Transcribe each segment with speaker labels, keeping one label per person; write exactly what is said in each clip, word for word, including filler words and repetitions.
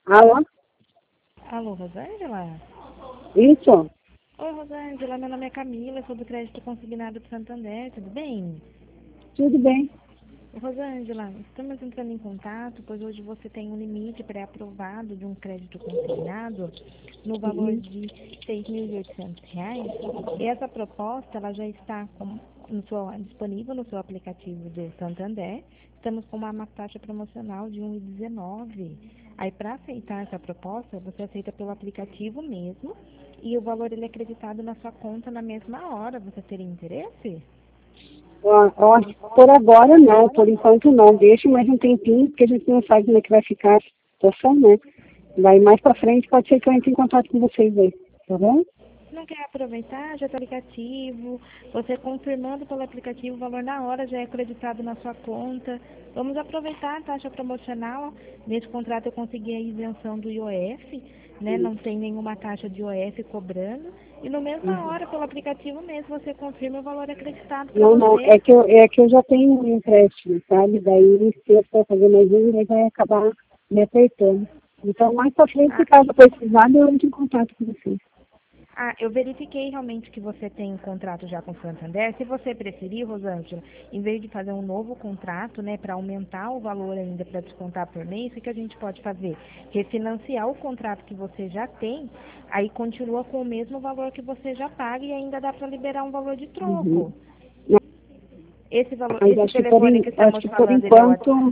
Speaker 1: Alô?
Speaker 2: Alô, Rosângela?
Speaker 1: Isso?
Speaker 2: Oi, Rosângela, meu nome é Camila, sou do Crédito Consignado do Santander, tudo bem?
Speaker 1: Tudo bem.
Speaker 2: Rosângela, estamos entrando em contato, pois hoje você tem um limite pré-aprovado de um crédito consignado no valor
Speaker 1: Uhum.
Speaker 2: de seis mil e oitocentos reais. E essa proposta ela já está com, no seu, disponível no seu aplicativo do Santander. Estamos com uma, uma taxa promocional de um vírgula dezenove. Aí, para aceitar essa proposta, você aceita pelo aplicativo mesmo e o valor ele é acreditado na sua conta na mesma hora. Você teria interesse?
Speaker 1: Ó, ó, por agora não, por enquanto não. Deixa mais um tempinho, porque a gente não sabe como é que vai ficar a situação, né? Daí mais pra frente pode ser que eu entre em contato com vocês aí, tá bom?
Speaker 2: Não quer aproveitar? Já está aplicativo. Você confirmando pelo aplicativo, o valor na hora já é acreditado na sua conta. Vamos aproveitar a taxa promocional. Nesse contrato eu consegui a isenção do I O F, né? Não tem nenhuma taxa de I O F cobrando. E no mesma
Speaker 1: Uhum.
Speaker 2: hora, pelo aplicativo mesmo, você confirma o valor acreditado para
Speaker 1: Não, não,
Speaker 2: você.
Speaker 1: é que, eu, é que eu já tenho um empréstimo, sabe? Daí se eu for fazer mais um, daí vai acabar me apertando. Então mais pra frente, se
Speaker 2: Ah,
Speaker 1: caso precisar, eu entro em contato com vocês.
Speaker 2: Ah, eu verifiquei realmente que você tem um contrato já com o Santander. Se você preferir, Rosângela, em vez de fazer um novo contrato, né, para aumentar o valor ainda para descontar por mês, o que a gente pode fazer? Refinanciar o contrato que você já tem, aí continua com o mesmo valor que você já paga e ainda dá para liberar um valor de troco.
Speaker 1: Uhum. Não,
Speaker 2: Esse valor,
Speaker 1: mas
Speaker 2: esse
Speaker 1: acho que por,
Speaker 2: telefone
Speaker 1: en-
Speaker 2: que
Speaker 1: acho
Speaker 2: estamos
Speaker 1: que por
Speaker 2: falando, ele é o
Speaker 1: enquanto,
Speaker 2: WhatsApp?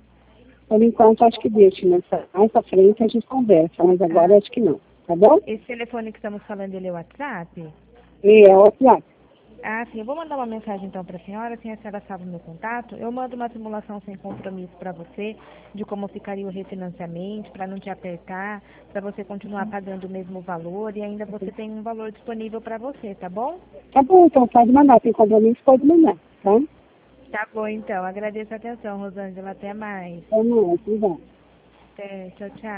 Speaker 1: por enquanto acho que deixa, né? Mais pra frente a gente conversa, mas agora
Speaker 2: Ah,
Speaker 1: acho que não, tá bom?
Speaker 2: esse telefone que estamos falando, ele é o WhatsApp?
Speaker 1: E é WhatsApp.
Speaker 2: Ah, sim. Eu vou mandar uma mensagem então para a senhora, assim a senhora sabe o meu contato. Eu mando uma simulação sem compromisso para você, de como ficaria o refinanciamento, para não te apertar, para você continuar pagando o mesmo valor e ainda você tem um valor disponível para você, tá bom?
Speaker 1: Tá bom, então pode mandar. Tem compromisso, pode mandar, tá?
Speaker 2: Tá bom, então. Agradeço a atenção, Rosângela. Até mais.
Speaker 1: Então, não, obrigada.
Speaker 2: Até, tchau, tchau.